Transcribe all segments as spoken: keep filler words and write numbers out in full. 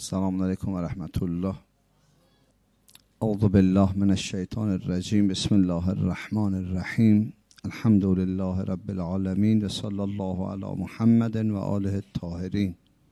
السلام علیکم و رحمت الله. اعوذ بالله من الشیطان الرجیم. بسم الله الرحمن الرحیم. الحمد لله رب العالمین و صلی الله علی محمد و آله الطاهرین.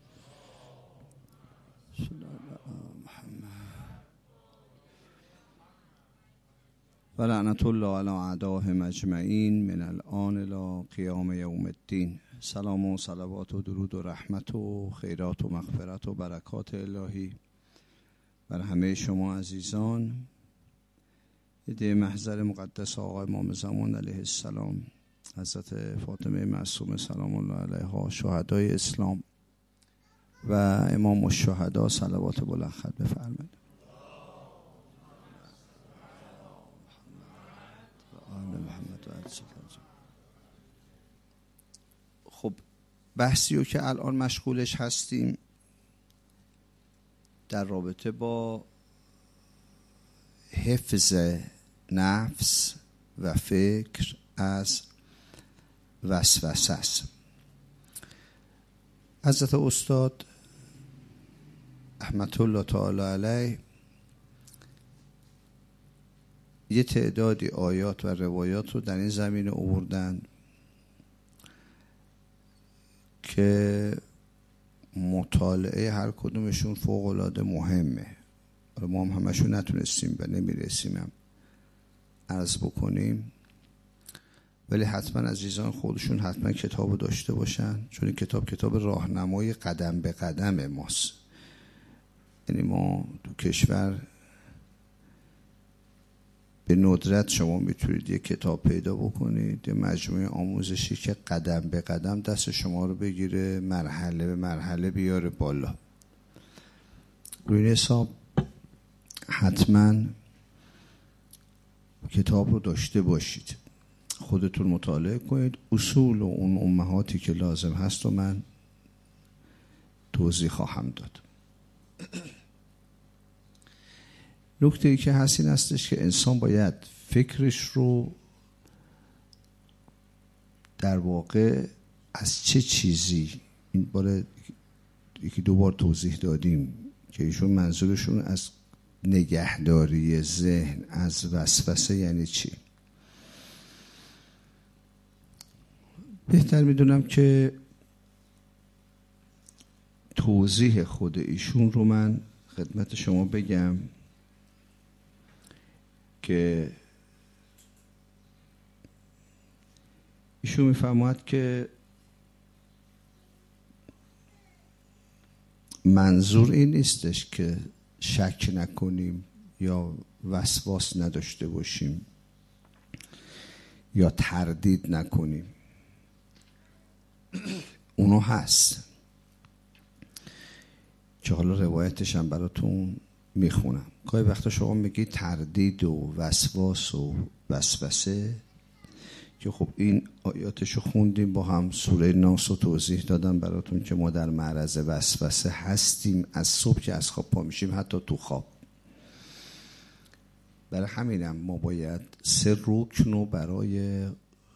و لعنت الله علی اعدائهم اجمعین من الآن الی قیام یوم الدین. سلام و صلوات و درود و رحمت و خیرات و مغفرت و برکات الهی بر همه شما عزیزان. ایده محضر مقدس آقا امام زمان علیه السلام، حضرت فاطمه معصومه سلام الله علیها، شهدای اسلام و امام الشهدا صلوات بلند ختم بفرمایید. خب بحثی رو که الان مشغولش هستیم در رابطه با حفظ نفس و فکر از وسوسه است. حضرت استاد رحمت الله تعالی علیه یه تعدادی آیات و روایات رو در این زمینه آوردن که مطالعه هر کدومشون فوق‌العاده مهمه. ما هم همشون نتونستیم و نمیرسیم هم عرض بکنیم، ولی حتما عزیزان خودشون حتما کتابو داشته باشن، چون این کتاب کتاب راهنمای قدم به قدم ماست. یعنی ما تو کشور به ندرت شما میتونید یک کتاب پیدا بکنید، یه مجموعه آموزشی که قدم به قدم دست شما رو بگیره، مرحله به مرحله بیاره بالا. روی این حساب حتما کتاب رو داشته باشید، خودتون مطالعه کنید، اصول و اون امهاتی که لازم هست و من توضیح خواهم داد. نکته ای که هست این هستش که انسان باید فکرش رو در واقع از چه چیزی، این بار یکی دو بار توضیح دادیم که ایشون منظورشون از نگهداری ذهن از وسوسه یعنی چی. بهتر میدونم که توضیح خود ایشون رو من خدمت شما بگم که ایشون میفرماید که منظور این نیستش که شک نکنیم یا وسواس نداشته باشیم یا تردید نکنیم، اونو هست که حالا روایتش هم براتون میخونم. گاهی وقتا شما میگی تردید و وسواس و وسوسه، که خب این آیاتشو خوندیم با هم، سوره ناس رو توضیح دادم براتون که ما در معرض وسوسه هستیم از صبح که از خواب پا میشیم حتی تو خواب. برای همینم ما باید سه رکن رو برای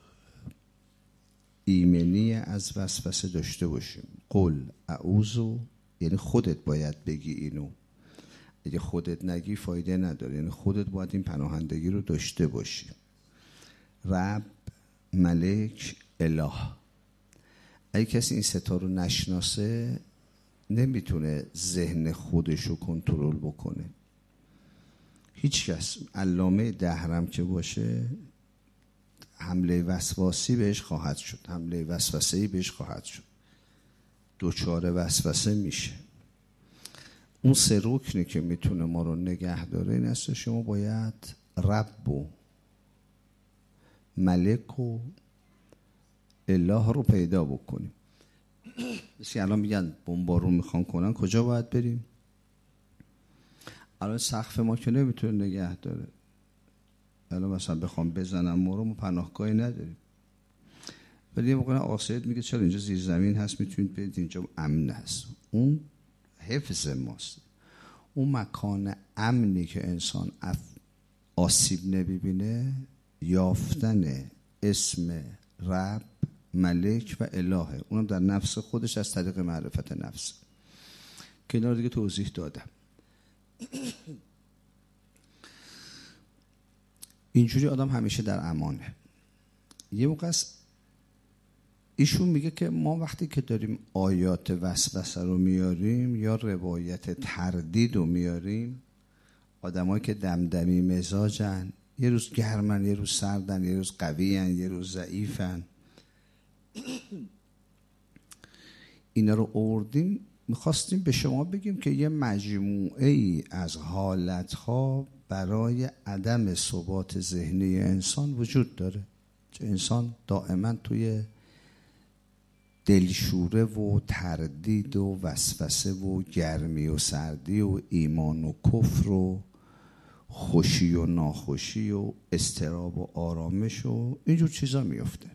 ایمنی از وسوسه داشته باشیم. قل اعوذ، یعنی خودت باید بگی اینو، اگه خودت نگی فایده نداره، یعنی خودت باید این پناهندگی رو داشته باشی. رب، ملک، اله. اگه کسی این ستا رو نشناسه نمیتونه ذهن خودش رو کنترل بکنه. هیچ کس، علامه دهرم که باشه، حمله وسواسی بهش خواهد شد، حمله وسوسه‌ای بهش خواهد شد، دوچار وسوسه میشه. اون سه رکنی که میتونه ما رو نگه داره این است: شما باید رب و ملک و اله رو پیدا بکنیم. بسی الان میگن بمبارون میخوان کنن، کجا باید بریم؟ الان سقف ما که نمیتونه نگه داره. الان مثلا بخوام بزنم ما رو، ما پناهگاهی نداریم. ولی یه موقع آسایید میگه چرا اینجا زیر زمین هست، میتونید برید اینجا امن هست. اون حفظ ماست. اون مکان امنی که انسان آسیب نمیبینه، یافتن اسم رب، ملک و الهه. اونم در نفس خودش از طریق معرفت نفس. که اینا رو دیگه توضیح دادم. اینجوری آدم همیشه در امانه. یه موقع است ایشون میگه که ما وقتی که داریم آیات وسوسه رو میاریم یا روایت تردید رو میاریم، آدمایی که دمدمی مزاجن، یه روز گرمن، یه روز سردن، یه روز قویان، یه روز ضعیفن، اینا رو آوردیم میخواستیم به شما بگیم که یه مجموعه ای از حالتها برای عدم ثبات ذهنی انسان وجود داره که انسان دائما توی دلشوره و تردید و وسوسه و گرمی و سردی و ایمان و کفر و خوشی و ناخوشی و اضطراب و آرامش و اینجور چیزا میفته.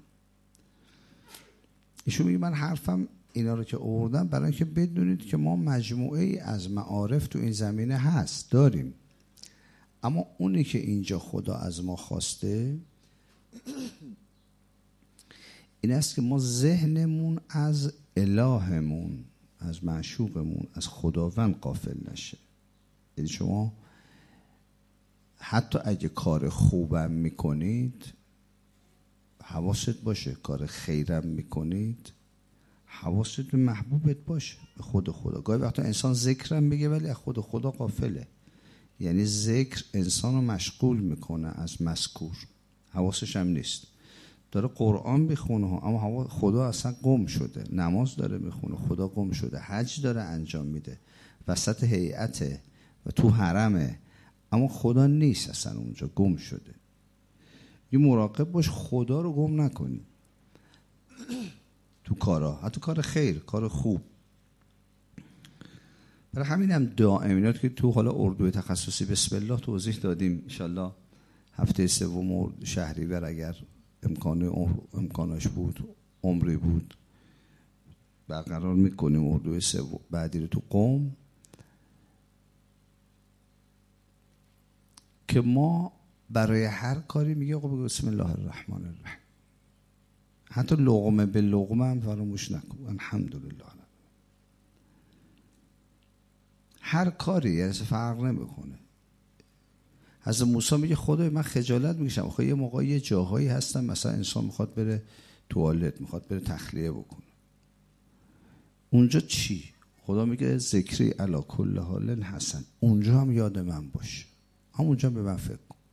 ایشون میگه من حرفم اینا رو که آوردم برای اینکه بدونید که ما مجموعه ای از معارف تو این زمینه هست داریم، اما اونی که اینجا خدا از ما خواسته این است که ما ذهنمون از الهمون، از معشوقمون، از خداوند غافل نشه. یعنی شما حتی اگه کار خوبم میکنید حواست باشه، کار خیرم میکنید حواست به محبوبت باشه، به خود خدا. گاهی وقتا انسان ذکرم بگه ولی از خود خدا غافله. یعنی ذکر انسان رو مشغول میکنه از مذکور، حواسش هم نیست. داره قرآن بخونه اما خدا اصلا گم شده، نماز داره میخونه خدا گم شده، حج داره انجام میده وسط هیئته و تو حرمه اما خدا نیست، اصلا اونجا گم شده. یه مراقب باش خدا رو گم نکنی تو کارها، حتی کار خیر، کار خوب. برای همین هم دائمینات که تو حالا اردوی تخصصی بسم الله توضیح دادیم، انشالله هفته سوم شهریور اگر امکان امکانش بود، عمری بود، برقرار میکنیم اردوی سوم بعدی رو تو قم، که ما برای هر کاری میگه آقا بگو بسم الله الرحمن الرحیم. حتی لقمه به لقمه هم فراموش نکن، الحمدلله. هر کاری یعنی فرق نمیکنه. حضرت موسی میگه خدای من خجالت میکشم، آخه یه موقع یه جاهایی هستن مثلا انسان میخواد بره توالت، میخواد بره تخلیه بکنه، اونجا چی؟ خدا میگه ذکری علی کل حال حسن، اونجا هم یاد من باش، همونجا به من فکر کن،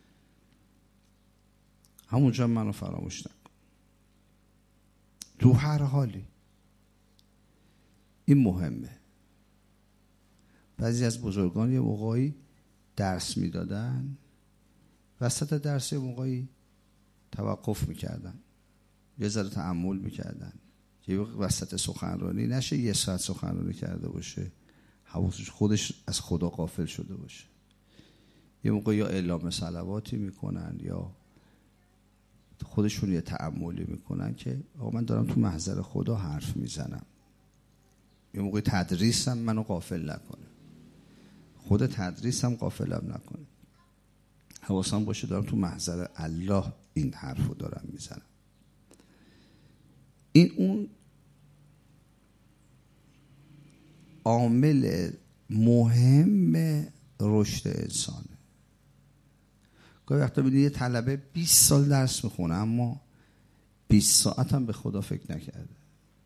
همونجا منو فراموش نکن، تو هر حالی. این مهمه. بعضی از بزرگان یه موقعی درس میدادن، وسط درس یه موقعی توقف میکردن، یه ذره تأمل میکردن، یه وسط سخنرانی نشه یه ساعت سخنرانی کرده باشه حواسش خودش از خدا غافل شده باشه. یه موقع یا اعلام صلواتی میکنن یا خودشون یه تأملی میکنن که آقا من دارم تو محضر خدا حرف میزنم. یه موقع تدریسم منو غافل نکنه، خود تدریسم غافلم نکنه، حواسم باشه دارم تو محضر الله این حرفو دارم میزنم. این اون عامل مهم رشد انسانه. گاهی وقتا می‌بینی یه طلبه بیست سال درس میخونه اما بیست ساعت هم به خدا فکر نکرده.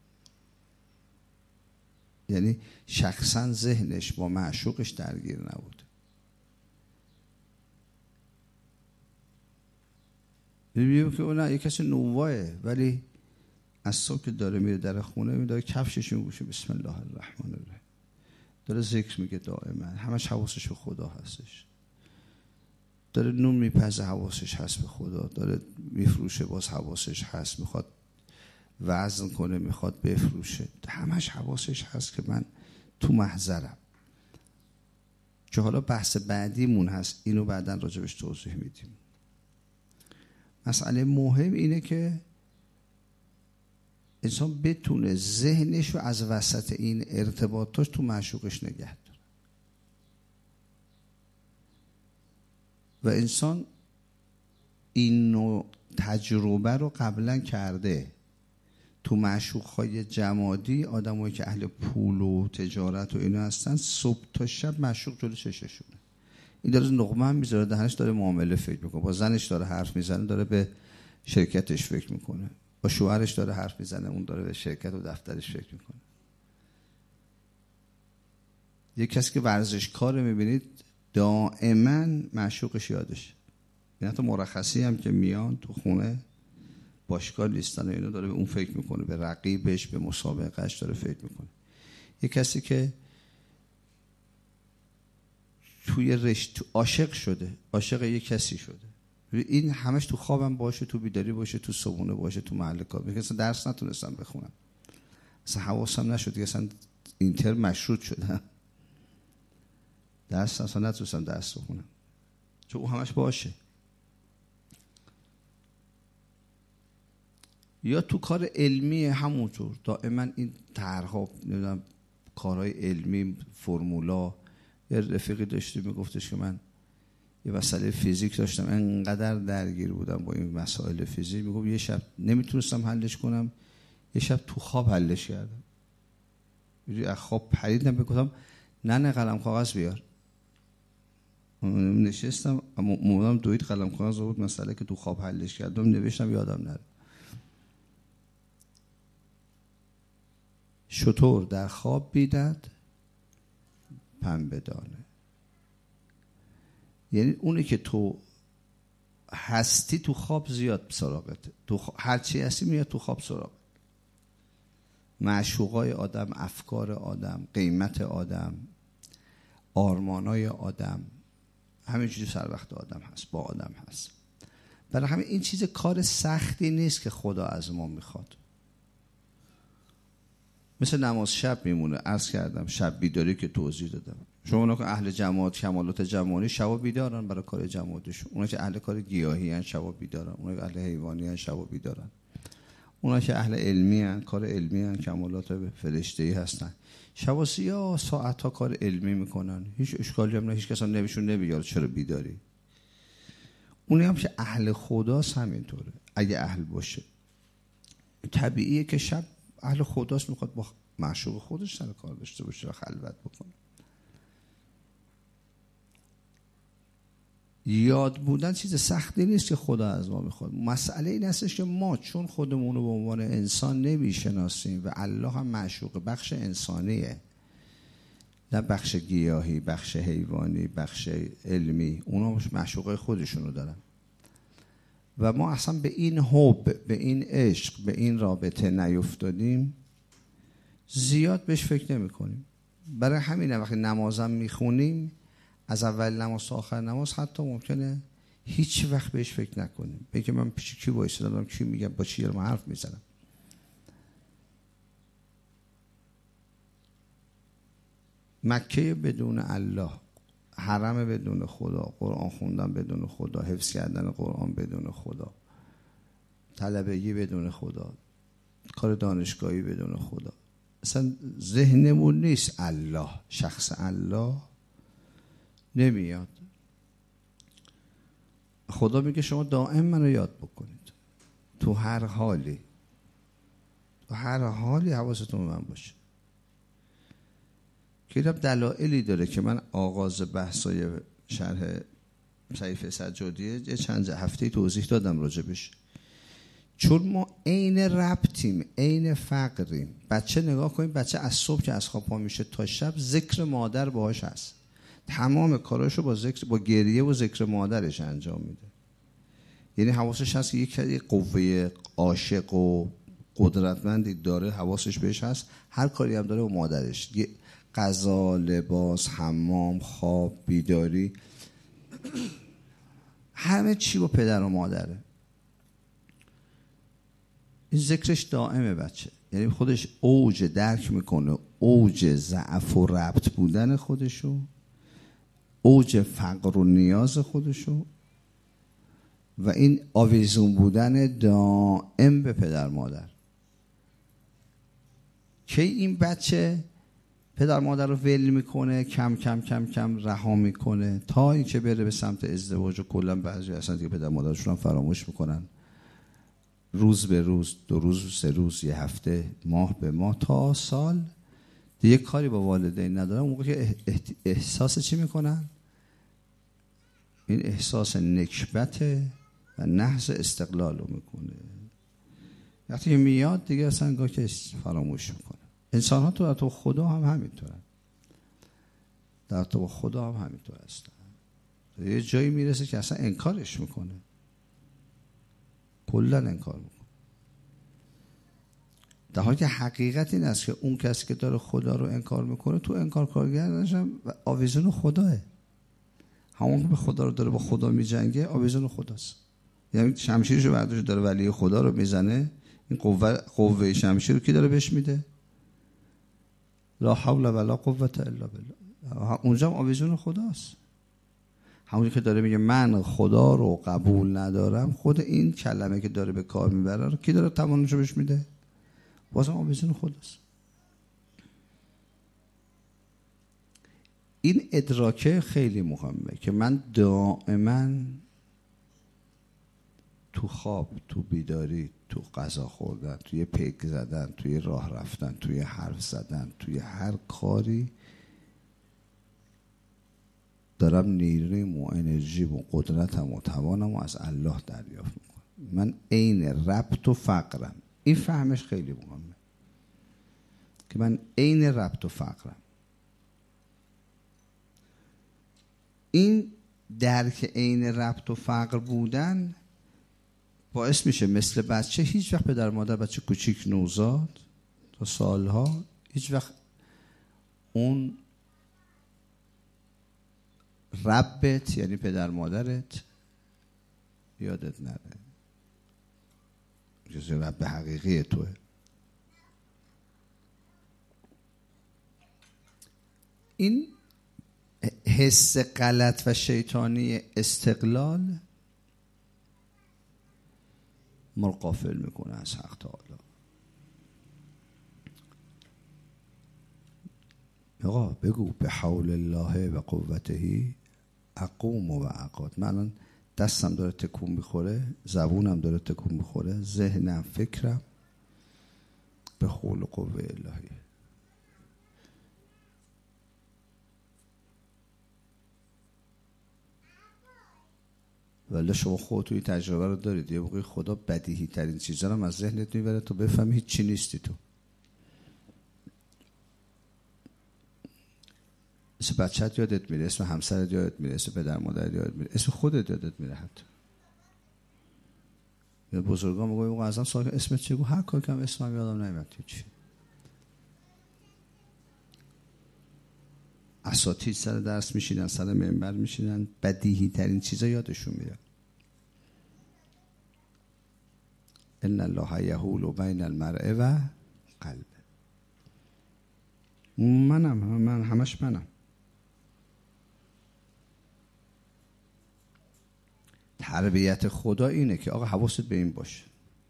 یعنی شخصا ذهنش با معشوقش درگیر نبود. می‌بینیم که اون یه کسی نوواه ولی از صبح که داره میره در خونه میداره کفشش میگوشه بسم الله الرحمن الرحیم، داره ذکر میگه دائما، همش حواسش به خدا هستش، داره نون میپزه حواسش هست به خدا، داره میفروشه باز حواسش هست، میخواد وزن کنه میخواد بفروشه، همش حواسش هست که من تو محضرم. که حالا بحث بعدیمون هست، اینو بعداً راجبش توضیح میدیم. مسئله مهم اینه که انسان بتونه ذهنش رو از وسط این ارتباطاش تو معشوقش نگه داره. و انسان این نوع تجربه رو قبلا کرده، تو معشوق‌های جمادی آدمایی که اهل پول و تجارت و اینا هستن صبح تا شب معشوق جلو چششونه. این داره نقمه هم میذاره دهنش، داره معامله فکر میکنه، با زنش داره حرف میزنه، داره به شرکتش فکر میکنه، با شوهرش داره حرف میزنه، اون داره به شرکت و دفترش فکر میکنه. یک کسی که ورزشکار میبینید دائما معشوقش یادش، یعنی حتی مرخصی هم که میان تو خونه باشگاه نیستن و اینو داره به اون فکر میکنه، به رقیبش، به مسابقهش داره فکر میکنه. یک کسی که توی رشت عاشق شده، عاشق یک کسی شده، این همش تو خوابم باشه، تو بیداری باشه، تو صبحونه باشه، تو محل کار. میگه اصلا درس نتونستم بخونم، اصلا حواسم نشد که اصلا اینتر مشروط شدم، درس اصلا نتونستم درس بخونم، چون اون همش باشه. یا تو کار علمی همونطور دائما این طرح‌ها، نمیدونم کارهای علمی، فرمولا. یه رفیقی داشتی میگفتش که من یه مسئله فیزیک داشتم، انقدر درگیر بودم با این مسائل فیزیک، میگفت یه شب نمیتونستم حلش کنم، یه شب تو خواب حلش کردم. از خواب پریدم، بگفتم نه نه قلم کاغذ بیار. نشستم، مودم دوید قلم کاغذ بود، مسئله که تو خواب حلش کردم نوشتم، یادم نره. شتر در خواب بیدد پنبه دانه. یعنی اونی که تو هستی تو خواب زیاد سراغته، تو خ... هر چی هستی میاد تو خواب سراغت. معشوقای آدم، افکار آدم، قیمت آدم، آرمانای آدم، همین چیزی سر وقت آدم هست، با آدم هست. برای همین این چیز کار سختی نیست که خدا از ما میخواد. مثل نماز شب میمونه. عرض کردم شب بیداری که توضیح دادم. شما اونا که اهل جماعت، کمالات جمالی، شب بیدارن برای کار جماعتشون. اونا که اهل کار گیاهی ان، شب بیدارن. اونا که اهل حیوانی ان، شب بیدارن. اونا که اهل علمی ان، کار علمی ان، کمالات فرشته‌ای هستن، شب سیاه ساعت‌ها کار علمی میکنن. هیچ اشکالی هم نه، هیچ کس هم نمیشون نمیگه چرا بیداری. اونی هم که اهل خداست همینطوره. اگه اهل باشه طبیعیه که شب اهل خداست، میخواد با معشوق خودش سر کار داشته باشه و خلوت بکنه. یاد بودن چیز سختی نیست که خدا از ما میخواد. مسئله این هستش که ما چون خودمون رو به عنوان انسان نمیشناسیم و الله هم معشوق بخش انسانیه، نه بخش گیاهی، بخش حیوانی، بخش علمی، اونا معشوقای خودشون رو دارن و ما اصلا به این حب، به این عشق، به این رابطه نیفتادیم، زیاد بهش فکر نمی کنیم. برای همینه وقتی نمازم میخونیم، از اول نماز تا آخر نماز حتی ممکنه هیچ وقت بهش فکر نکنیم. بگه من پیش کی وایسادم، دارم کی میگم، با چی دارم حرف میزنم. مکه بدون الله، حرم بدون خدا، قرآن خوندن بدون خدا، حفظ کردن قرآن بدون خدا، طلبگی بدون خدا، کار دانشگاهی بدون خدا، اصلا ذهنمون نیست الله، شخص الله نمیاد. خدا میگه شما دائم منو یاد بکنید تو هر حالی، تو هر حالی حواستون به من باشه. که اینم دلایلی داره که من آغاز بحثای شرح صحیفه سجادیه یه چند هفته توضیح دادم راجبش. چون ما عین ربطیم، عین فقریم. بچه نگاه کنید، بچه از صبح که از خواب پا میشه تا شب ذکر مادر باهاش هست، تمام کاراشو با ذکر، با گریه و ذکر مادرش انجام میده. یعنی حواسش هست که یک قوه عاشق و قدرتمندی داره، حواسش بهش هست، هر کاری هم داره با مادرش، غذا، لباس، حمام، خواب، بیداری، همه چی با پدر و مادره. این ذکرش دائمه بچه. یعنی خودش اوج درک میکنه، اوج ضعف و ربط بودن خودشو، اوج فقر و نیاز خودشو و این آویزون بودن دائم به پدر مادر. که این بچه پدر مادر رو ول میکنه، کم کم کم کم رها میکنه تا اینکه بره به سمت ازدواج و کلا بعضی اصلا دیگه پدر مادرشون هم فراموش میکنن روز به روز، دو روز، سه روز، یه هفته، ماه به ماه تا سال دیگه کاری با والدین ندارن. اون موقع که احساس چی میکنن؟ این احساس نکبت و نحس استقلال رو میکنه. وقتی میاد دیگه اصلا گاه که فراموش میکنه. انسان ها تو در تو خدا هم همینطورن، در تو خدا هم همینطور هستن. یه جایی میرسه که اصلا انکارش میکنه، کلا انکار میکنه، در حالی که حقیقت این است که اون کسی که داره خدا رو انکار میکنه تو انکار کارگرش هم آویزون خداه. همون که به خدا رو داره با خدا میجنگه آویزون خداست. یعنی شمشیرشو برداشت داره ولی خدا رو میزنه، این قوه قوه شمشیر رو کی داره بهش میده؟ لا حول ولا قوة الا بالله. اونجا هم آویزون خداست. همونی که داره میگه من خدا رو قبول ندارم، خود این کلمه که داره به کار میبره رو کی داره توانشو بهش میده؟ بازم آویزون خداست. این ادراکه خیلی مهمه که من دائما تو خواب، تو بیداری، تو غذا خوردن، توی پیک زدن، توی راه رفتن، توی حرف زدن، توی هر کاری دارم نیرویم و انرژیم و قدرتم و توانم و از الله دریافت میکنم. من عین ربط و فقرم. این فهمش خیلی مهمه که من عین ربط و فقرم. این درک عین ربط و فقر بودن باعث میشه مثل بچه هیچ وقت پدر مادر، بچه کوچیک نوزاد تا سالها، هیچ وقت اون ربت یعنی پدر مادرت یادت نره. جز رب حقیقی توه. این حس غلط و شیطانی استقلال ما رو غافل میکنه از حق تعالی. آقا بگو به حول الله و قوته اقوم و اقعد. من الان دستم داره تکون میخوره، زبونم داره تکون میخوره، ذهنم، فکرم به حول و قوه الهی. ولی شما خودتون این تجربه رو دارید، یه موقعی خدا بدیهی ترین چیزا رو از ذهنت میبره تو بفهمی هیچ چی نیستی تو. اسم بچت یادت میره، اسم همسرت یادت میره، اسم پدر مادرت یادت میره، اسم خودت یادت میره. حتی یا بزرگا میگن موقع ازم سوال اسمت چیه؟ هر کاری که اسمم یادم نمیاد چی. اساتید سر درس میشینن، سر منبر میشینن، بدیهی ترین چیزا یادشون میره. ان الله یحول بین المرء و قلب. منم من همش منم. تربیت خدا اینه که آقا حواست به این باشه.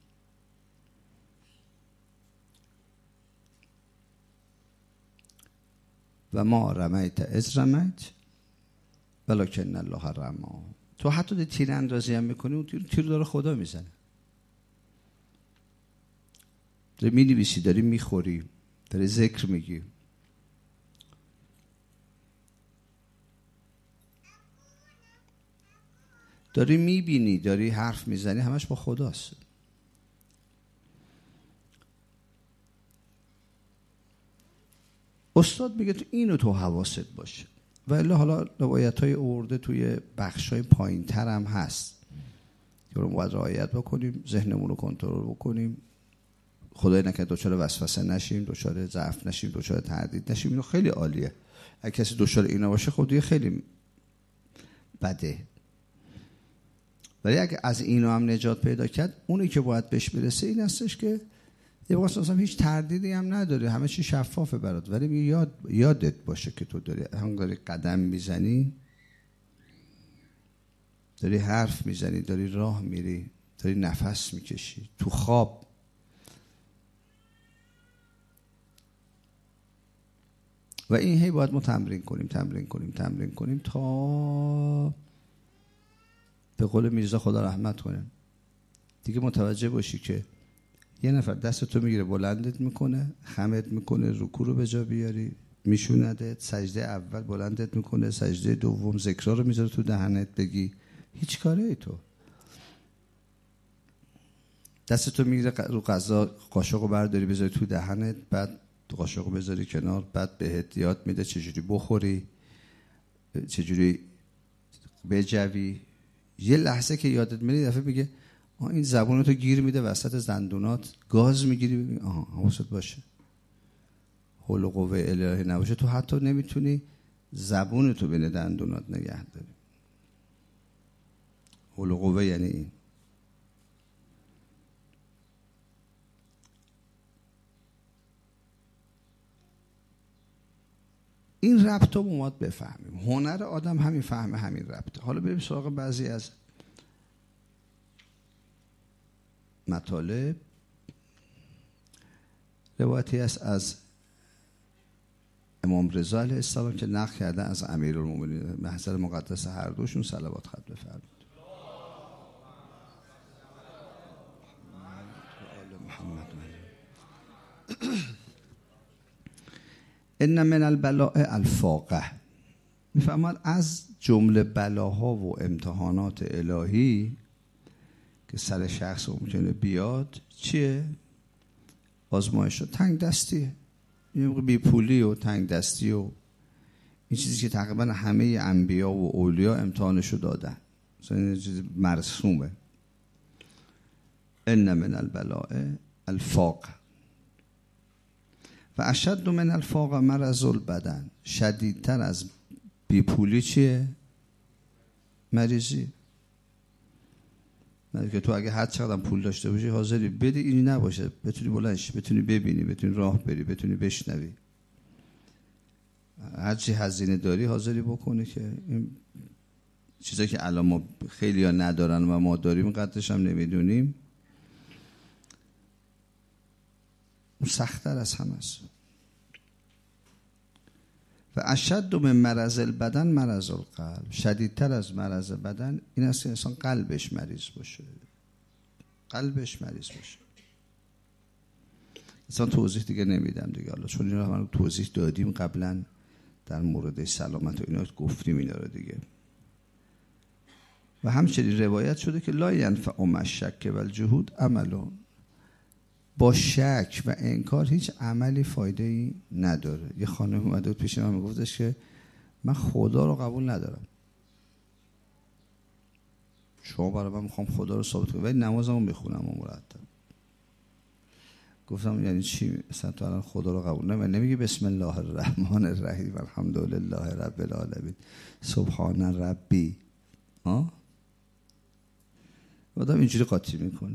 و ما رمیت اذ رمیت ولکن الله رمی. تو حتی دی تیر اندازی هم میکنی، اون تیر, تیر داره خدا میزنه. داری می نویسی، داری میخوری، داری ذکر میگی، داری میبینی، داری حرف میزنی، همش با خداست. استاد میگه تو اینو تو حواست باشه. و الا حالا روایت های اورده توی بخش های پایین تر هم هست که رو باید رعایت بکنیم، ذهنمون رو کنترل بکنیم، خدای نکنه دچار وسوسه نشیم، دچار ضعف نشیم، دچار تردید نشیم. اینو خیلی عالیه. اگه کسی دچار اینا باشه خب دیگه خیلی بده. ولی اگه از اینا هم نجات پیدا کرد، اونی که باید بهش برسه این هستش که یه وقت اصلا هیچ تردیدی هم نداری، همه چی شفافه برات. ولی یاد یادت باشه که تو داری هم داری قدم میزنی، داری حرف میزنی، داری راه میری، داری نفس میکشی تو خواب. و این هی باید ما تمرین کنیم تمرین کنیم تمرین کنیم تا به قول میرزا خدا رحمت کنه دیگه متوجه باشی که یه نفر دستتو میگیره بلندت میکنه، خمت میکنه، رکوع رو به جا بیاری، میشوندت، سجده اول بلندت میکنه، سجده دوم ذکرها رو میذاره تو دهنت بگی. هیچ کاره ای تو دستتو میگیره رو غذا، قاشق رو برداری بذاری تو دهنت، بعد قاشق رو بذاری کنار، بعد بهت یاد میده چجوری بخوری، چجوری بجوی. یه لحظه که یادت میره دفعه میگه آه این زبونتو گیر میده وسط زندونات، گاز میگیری. آها حواست باشه حول و قوه الهی نباشه تو حتی نمیتونی زبونتو بین دندونات نگه داری. حول و قوه یعنی این. این ربط رو ما بفهمیم. هنر آدم همین فهمه، همین ربطه. حالا بریم سراغ بعضی از مطالب. روایتی است از امام رضا علیه السلام که نقل کرده از امیرالمومنین محضر مقدس هر دوشون صلوات خط بفرمایید. ان من البلاء الفاقه، میفهمد از جمله بلاها و امتحانات الهی که سر شخص ممکنه بیاد چیه؟ آزمایش و تنگ دستیه. یه موقع بی پولی و تنگ دستی و این چیزی که تقریبا همه انبیا و اولیا امتحانشو دادن، مثلا این چیز مرسومه. ان من البلاء الفاقه و اشد من الفاق مرض البدن، شدیدتر از بیپولی چیه؟ مریضی. نه که تو اگه هر چقدر پول داشته باشی حاضری بدی اینی نباشه، بتونی بلندش، بتونی ببینی، بتونی راه بری، بتونی بشنوی، هر چی هزینه داری حاضری بکنی که این چیزایی که الان ما خیلی ها ندارن و ما داریم قدرش هم نمیدونیم، اون سخت‌تر از همه است. و اشد من مرض البدن مرض القلب، شدیدتر از مرض بدن این است که انسان قلبش مریض باشه. قلبش مریض باشه. انسان توضیح دیگه نمیدم دیگه، حالا چون اینا رو توضیح دادیم قبلا در مورد سلامت و اینا گفتیم اینا رو دیگه. و همچنین روایت شده که لا ینفع مع الشک و الجحود عملون، با شک و انکار هیچ عملی فایده ای نداره. یه خانم اومده بود پیش من میگفتش که من خدا رو قبول ندارم، شما برای من میخوام خدا رو ثابت کنم ولی نمازمو میخونم و مرتب. گفتم یعنی چی؟ مثلا تو الان خدا رو قبول نمی نمیگی بسم الله الرحمن الرحیم الحمدلله رب العالمین سبحان ربی؟ ها؟ آدم اینجوری قاطی میکنه،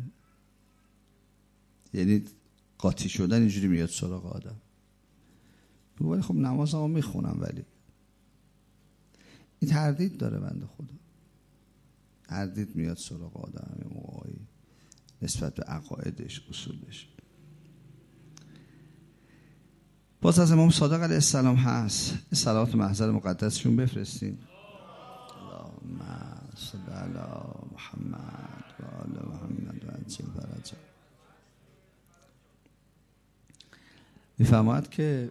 یعنی قاطی شدن اینجوری میاد سراغ آدم. ولی خب نمازمو میخونم ولی این تردید داره بنده خدا، تردید میاد سراغ آدم یه موقعی نسبت به عقایدش، اصولش. باز از امام صادق علیه السلام هست، صلوات محضر مقدسشون بفرستین. اللهم صل علی محمد و آل محمد و عجل فرجه. میفهمد که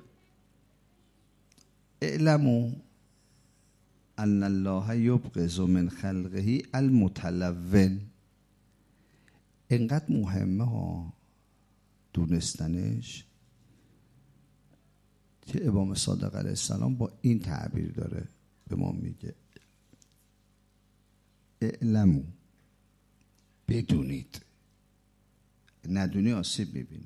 اعلموا ان الله یبغض من خلقه المتلون. اینقدر مهمه ها دونستنش که امام صادق علیه السلام با این تعبیر داره به ما میگه اعلموا، بدونید، ندونی آسیب میبینی،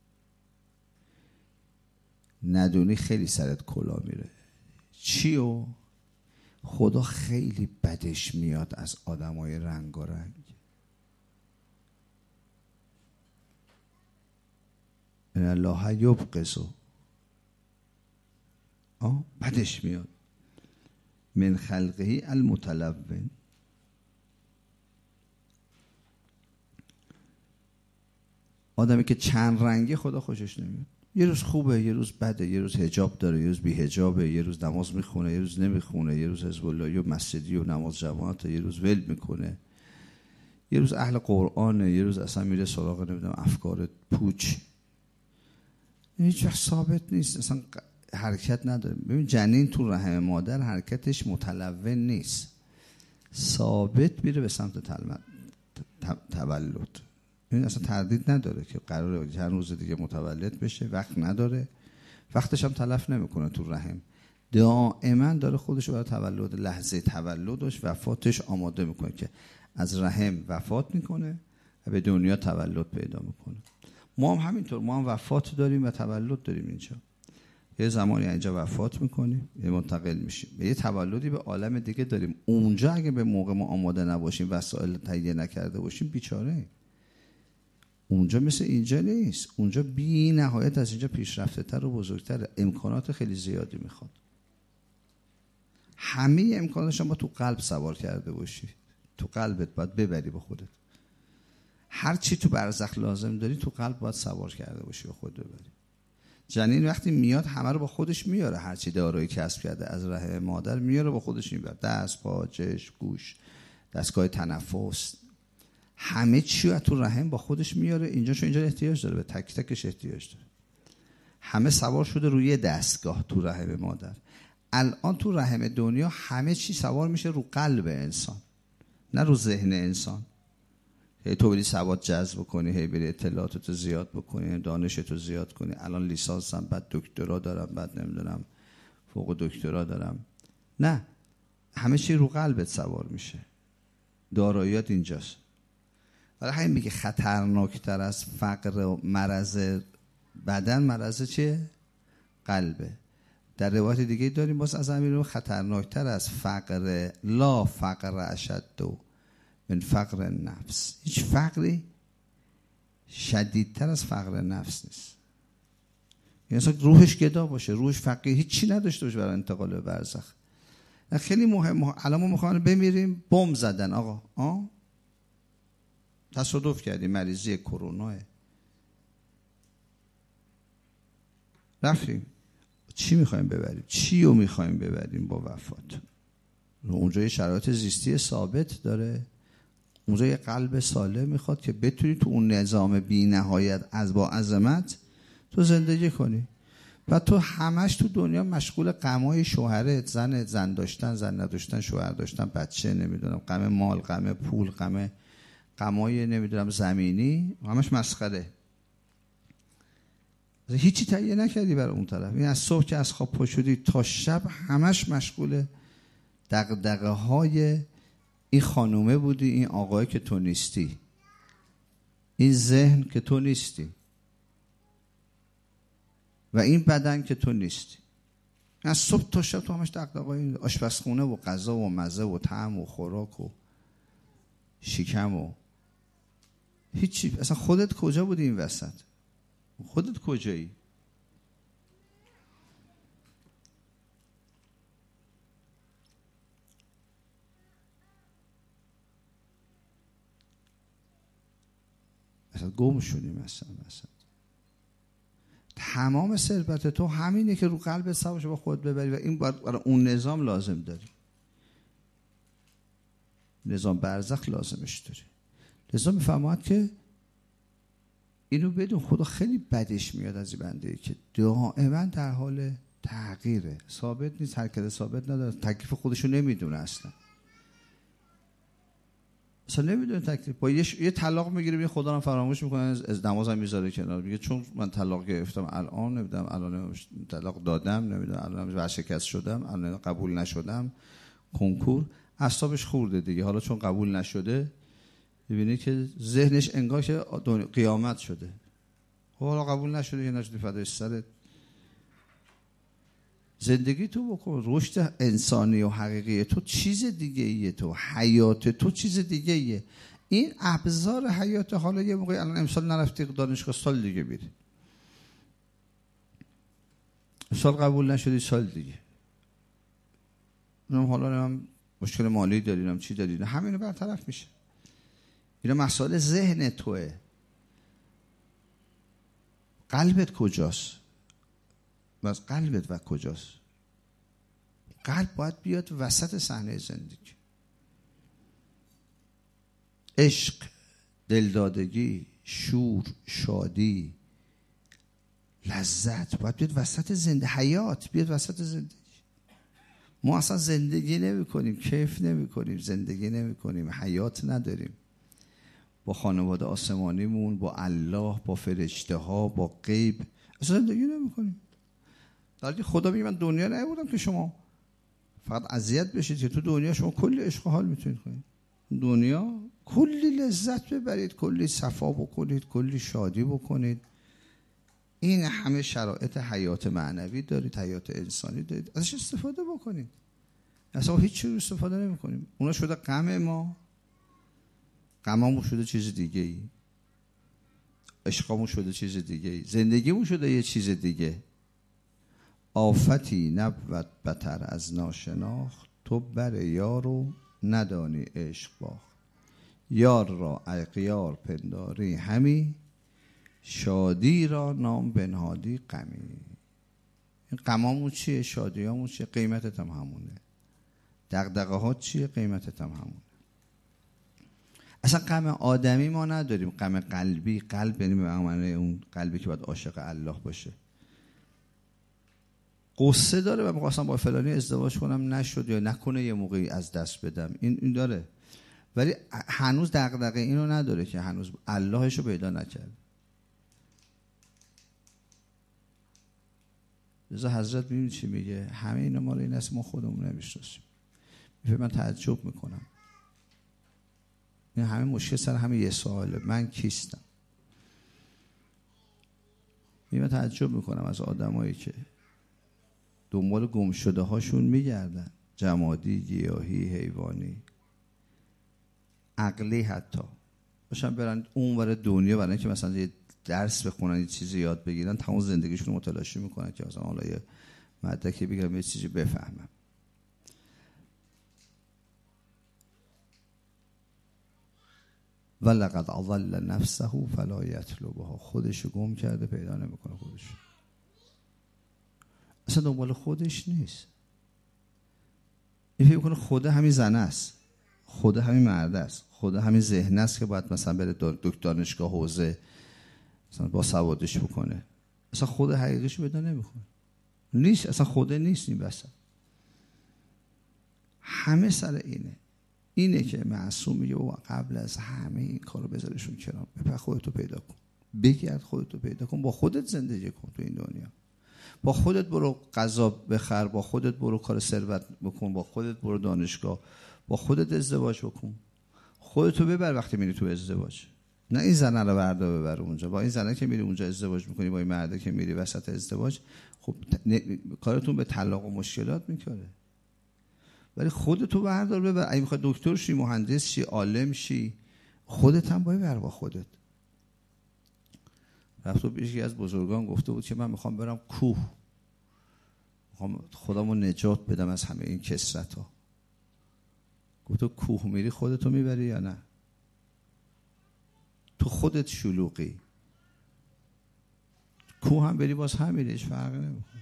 ندونی خیلی سرت کلا میره. چیو؟ خدا خیلی بدش میاد از آدمای رنگ و رنگ. ان الله یبغض، آه بدش میاد من خلقه المتلون. آدمی که چند رنگی خدا خوشش نمیاد. یه روز خوبه، یه روز بده، یه روز حجاب داره، یه روز بی حجابه، یه روز نماز میخونه، یه روز نمیخونه، یه روز حزب اللهی و مسجدی و نماز جماعت، یه روز ول میکنه، یه روز اهل قرآنه، یه روز اصلا میره سراغ نمیدونم افکار پوچ. هیچ وقت ثابت نیست، اصلا حرکت نداره. ببین جنین تو رحم مادر حرکتش متلون نیست، ثابت میره به سمت تولد. این اصلا تردید نداره که قراره چند روز دیگه متولد بشه، وقت نداره، وقتش هم تلف نمیکنه تو رحم، دائما داره خودش برای تولد، لحظه تولدش وفاتش آماده میکنه که از رحم وفات میکنه و به دنیا تولد پیدا میکنه. ما هم همینطور، ما هم وفات داریم و تولد داریم. اینجا یه زمانی اینجا وفات میکنیم، یه منتقل میشیم به یه تولدی به عالم دیگه داریم. اونجا اگه به موقع ما آماده نباشیم، وسایل تهیه نکرده باشیم، بیچاره. اونجا مثل اینجا نیست، اونجا بی نهایت از اینجا پیشرفته تر و بزرگتر، امکانات خیلی زیادی میخواد. همه امکاناتش هم با تو قلب سوار کرده باشی، تو قلبت باید ببری به خودت. هر چی تو برزخ لازم داری تو قلب باید سوار کرده باشی و خود ببری. جنین وقتی میاد همه رو با خودش میاره، هر چی دارایی کسب کرده از رحم مادر میاره با خودش میبره، دست، پا، چشم، گوش، دستگاه تنفس، همه چی رو تو رحم با خودش میاره. اینجا چون اینجا احتیاج داره، به تک تکش احتیاج داره. همه سوار شده روی دستگاه تو رحم مادر. الان تو رحم دنیا همه چی سوار میشه رو قلب انسان، نه رو ذهن انسان. هی تو بری سواد جذب کنی، هی بری اطلاعاتتو زیاد بکنی، دانشتو زیاد کنی. الان لیسانسم، بعد دکترا دارم، بعد نمیدونم فوق دکترا دارم. نه، همه چی رو قلبت سوار میشه، داراییات اینجاست. برای همین میگه خطرناکتر از فقر و مرض بدن مرض چیه؟ قلبه. در روایت دیگه داریم باز از همین رو، خطرناکتر از فقر لا فقر اشد من فقر نفس. هیچ فقری شدیدتر از فقر نفس نیست. یعنی اصلا روحش گدا باشه، روحش فقیر، هیچی نداشته باشه برای انتقال به برزخ. خیلی مهمه. الان ما میخوایم بمیریم، بمب زدن آقا، آه تصادف کردیم، مریضی کرونا رفتیم، چی میخوایم ببریم؟ چی رو میخوایم ببریم با وفات؟ اونجا یه شرایط زیستی ثابت داره، اونجا یه قلب سالم میخواد که بتونی تو اون نظام بی نهایت از با عظمت تو زندگی کنی. و تو همش تو دنیا مشغول غمای شوهرت، زنت، زن داشتن، زن نداشتن، شوهر داشتن، بچه، نمیدونم غم مال، غم پول، غم غمای نمیدونم زمینی، همش مسخره. هیچی تهیه نکردی برای اون طرف. این از صبح که از خواب پا شدی تا شب همش مشغول دغدغه های این خانومه بودی، این آقای که تو نیستی، این ذهن که تو نیستی و این بدن که تو نیستی. از صبح تا شب تو همش دغدغه‌های آشپزخونه و غذا و مزه و طعم و خوراک و شکم و هیچی. اصلا خودت کجا بودی این وسط؟ خودت کجایی؟ اصلا گم شدیم. اصلا اصلا تمام ثروت تو همینه که رو قلب سوارش با خود ببری و این باید برای اون نظام لازم داری، نظام برزخ لازمش داری. لذا میفهمد که اینو بدون، خدا خیلی بدش میاد از این بنده که دائما در حال تغییره، ثابت نیست، حرکت ثابت نداره، تکلیف خودشو نمیدونه اصلا. اصلا نمیدونه تکلیف. با یه, یه طلاق میگیره، میگه خدا رو فراموش میکنه، از نمازم میذاره کنار، میگه چون من طلاق گرفتم الان، نمیدونم الان طلاق دادم، نمیدونم الان ورشکست شدم، الان قبول نشدم کنکور، اعصابش خورده دیگه. حالا چون قبول نشده ببینی که ذهنش انگار که قیامت شده. حالا قبول نشده یا نشده فدای سرت، زندگی تو بکن. رشد انسانی و حقیقی تو چیز دیگه ایه، تو حیات تو چیز دیگه ایه. این ابزار حیات. حالا یه موقعی الان امسال نرفتی دانشگاه، سال دیگه بیری. سال قبول نشدی، سال دیگه. حالا هم مشکل مالی داریم، چی داریم، همینو برطرف میشه. اینا مسائل ذهن توه. قلبت کجاست؟ باز قلبت و کجاست؟ قلب باید بیاد وسط صحنه زندگی. عشق، دلدادگی، شور، شادی، لذت باید بیاد وسط زنده حیات، بیاد وسط زندگی. ما اصلا زندگی نمی کنیم، کیف نمی کنیم، زندگی نمی کنیم، حیات نداریم با خانواده آسمانیمون، با الله، با فرشته ها، با غیب اصلا زندگی نمی کنیم. در حالی خدا میگه من دنیا نبودم که شما فقط اذیت بشید، که تو دنیا شما کلی عشق و حال میتونید کنید. دنیا کلی لذت ببرید، کلی صفا بکنید، کلی شادی بکنید. این همه شرایط حیات معنوی دارید، حیات انسانی دارید، ازش استفاده بکنید. اصلا هیچ چیز استفاده نمی کنیم. اونا شده غم ما، غممون شده چیز دیگه ای، عشقمون شده چیز دیگه ای، زندگیمون شده یه چیز دیگه. آفتی نبود بتر از ناشناخت، تو بر یارو ندانی عشق باخت. یار را اغیار پنداری همی، شادی را نام بنهادی غمی. این غمامون چیه؟ شادیامون چیه؟ قیمتت هم همونه. دغدغه ها چیه؟ قیمتت هم همونه. اصلا غم آدمی ما نداریم، غم قلبی. قلب یعنی به معنی اون قلبی که باید عاشق الله باشه. قصه داره و می‌خواستم با فلانی ازدواج کنم نشد، یا نکنه یه موقعی از دست بدم، این این داره، ولی هنوز دغدغه اینو نداره که هنوز اللهشو پیدا نکرد. رضا حضرت می‌بینید چی میگه؟ همه اینا مال این است ما خودمون نمی‌شناسیم. میگه من تعجب میکنم، این همه مشکل سر همه یه سواله، من کیستم؟ میگه من تعجب میکنم از آدمایی که دنبال گم شده هاشون میگردن، جمادی، گیاهی، حیوانی، عقلی حتی باشن، برن اونور دنیا برای اینکه مثلا یه درس بخونن، یه چیزی یاد بگیرن، تمام زندگیشون رو متلاشی میکنن که مثلا حالا یه مدرکی بگیرم یه چیزی بفهمم. ولقد اضل نفسه فلا یطلبها، خودشو گم کرده پیدا نمیکنه خودش. اصلا دنبال خودش نیست. این فکر میکنه خدا همین زنه است، خدا همین مرد است، خدا همین ذهن است که باید مثلا بره دکتر دانشگاه حوزه مثلا با سوادش بکنه. اصلا خدا حقیقیشو پیدا نمیکنه. نیست، اصلا خدا نیست این وسط. همه سر اینه. اینه که معصوم میگه بابا قبل از همه این کارو بذارشون کنار، بپر خودتو پیدا کن، بگرد خودتو پیدا کن، با خودت زندگی کن تو این دنیا، با خودت برو غذا بخر، با خودت برو کار ثروت بکن، با خودت برو دانشگاه، با خودت ازدواج بکن، خودتو ببر وقتی میری تو ازدواج. نه این زنه رو بردا ببر اونجا، با این زنه که میری اونجا ازدواج میکنی، با این مرده که میری وسط ازدواج، خب کارتون به طلاق و مشکلات میکنه. ولی خودتو بردار ببر. اگه میخوای دکتر شی، مهندس شی، عالم شی، خودت هم باید بر با خودت. رفتو پیش یکی از بزرگان گفته بود که من میخوام برم کوه، میخوام خودمو نجات بدم از همه این کثرت ها. گفت کوه میری خودتو میبری یا نه؟ تو خودت شلوغی، کوه هم بری باز هم میری، هیچ فرقی نمیکنه.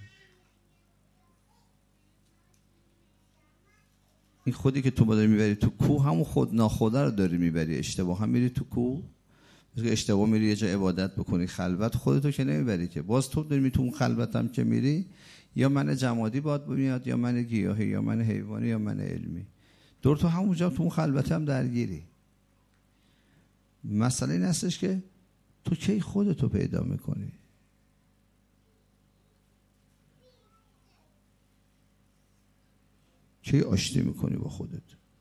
این خودی که تو داری میبری تو کوه، همون خود ناخوده رو داری میبری، اشتباه هم میری تو کوه. مثل اشتباه میری یه جا عبادت بکنی خلوت، خودتو که نمیبری که، باز تو داری می تو اون خلوت هم که میری، یا من جمادی باید میاد، یا من گیاهی، یا من حیوانی، یا من علمی، دور تو همونجا تو اون خلوت هم درگیری. مسئله این هستش که تو کی خودتو پیدا میکنی. کی آشتی میکنی با خودت.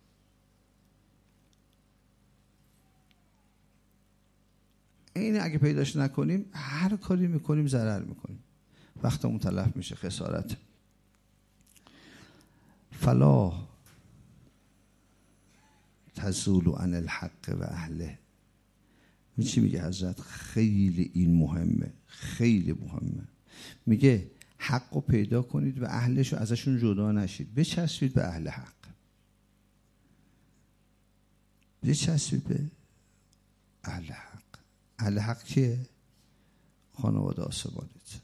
این اگه پیداش نکنیم هر کاری میکنیم ضرر میکنیم، وقتمون تلف میشه، خسارت. فلا تزول عن الحق و اهله. این چی میگه حضرت؟ خیلی این مهمه، خیلی مهمه. میگه حق رو پیدا کنید و اهلش رو ازشون جدا نشید، بچسبید به اهل حق، بچسبید به اهل حق. اهل حق کیه؟ خانواده آسمانیت،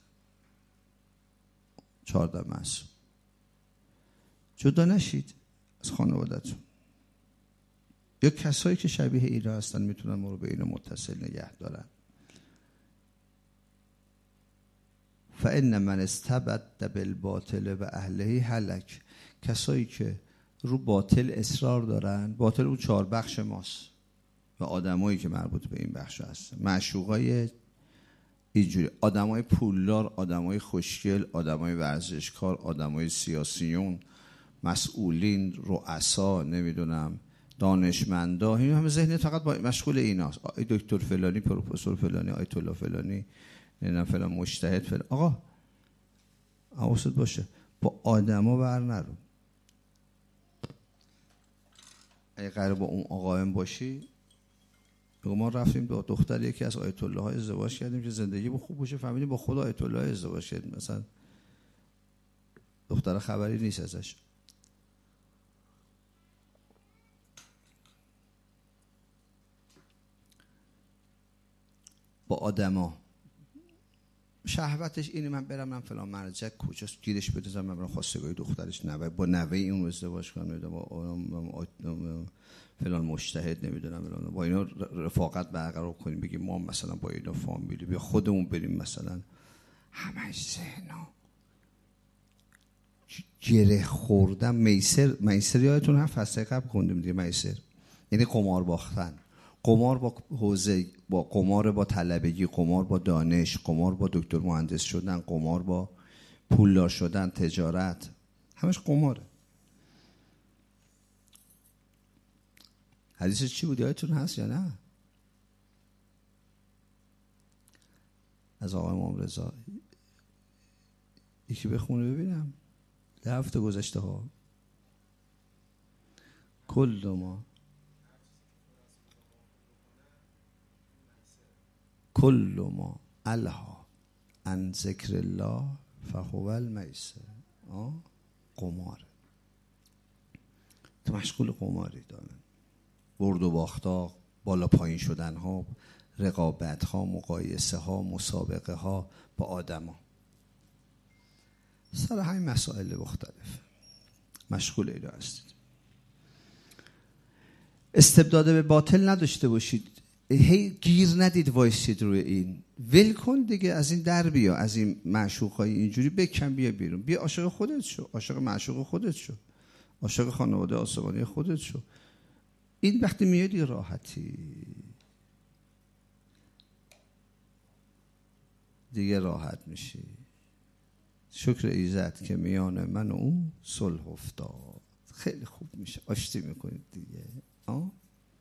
چهارده معصوم. جدا نشید از خانواده‌تون. یا کسایی که شبیه اینا هستن میتونن ما رو به اینا متصل نگه دارن. فإن من استبد بالباطل و اهله هلک. کسایی که رو باطل اصرار دارن، باطل اون چهار بخش ماست و آدمایی که مربوط به این بخش هستن، معشوقای اینجوری، آدمای پولدار، آدمای خوشگل، آدمای ورزشکار، آدمای سیاسیون، مسئولین، رؤسا، نمیدونم دانشمندا، این همه ذهن فقط با مشغول ایناست. آی دکتر فلانی، پروفسور فلانی، آیت الله فلانی، نه فلان مجتهد فلان. آقا حواست باشه با آدما بر نرو. اگه قرار با اون آقایم باشی، بگو ما رفتیم با دختر یکی از آیت الله ها ازدواج کردیم که زندگی با خوب باشه، فهمیدیم با خود آیت الله ازدواج کردیم، مثلا دختر خبری نیست ازش. با آدما شهوتش اینه من برم من فلان مرجع کجاست گیرش بدازم، من برم خواستگاری دخترش نوه با نوه اون ازدواج کنم، با فلان مجتهد نمیدونم با اینا رفاقت برقرار کنیم، بگیم ما مثلا با اینا فامیلی، بیا خودمون بریم مثلا. همش ذهنا گره خوردم. میسر میسر یادتون هست فصل قبل خوندیم دیگه. میسر یعنی قمار باختن، قمار با حوزه، با قمار با طلبگی، قمار با دانش، قمار با دکتر مهندس شدن، قمار با پولدار شدن، تجارت، همش قماره. حدیثش چی بود یادتون هست یا نه؟ از آقای امام رضا یکی بخونه ببینم. ده هفته گذشته ها کل ما کل ما الها عن ذکر الله فهو المیسر. قمار، تو مشغول قماری دارن، برد و باختا، بالا پایین شدن ها، رقابت ها، مقایسه ها، مسابقه ها با آدما، سر همین مسائل مختلف مشغول اینا هستید. استبداد به باطل نداشته باشید، هی گیر ندید وایسید روی این، ول کن دیگه، از این در بیا، از این معشوقای اینجوری بکن، بیا بیرون، بیا عاشق خودت شو، عاشق معشوق خودت شو، عاشق خانواده آسمانی خودت شو. این وقتی میادی راحتی دیگه، راحت میشی. شکر ایزد که میان من و اون صلح افتاد، خیلی خوب میشه، آشتی میکنید دیگه. آه؟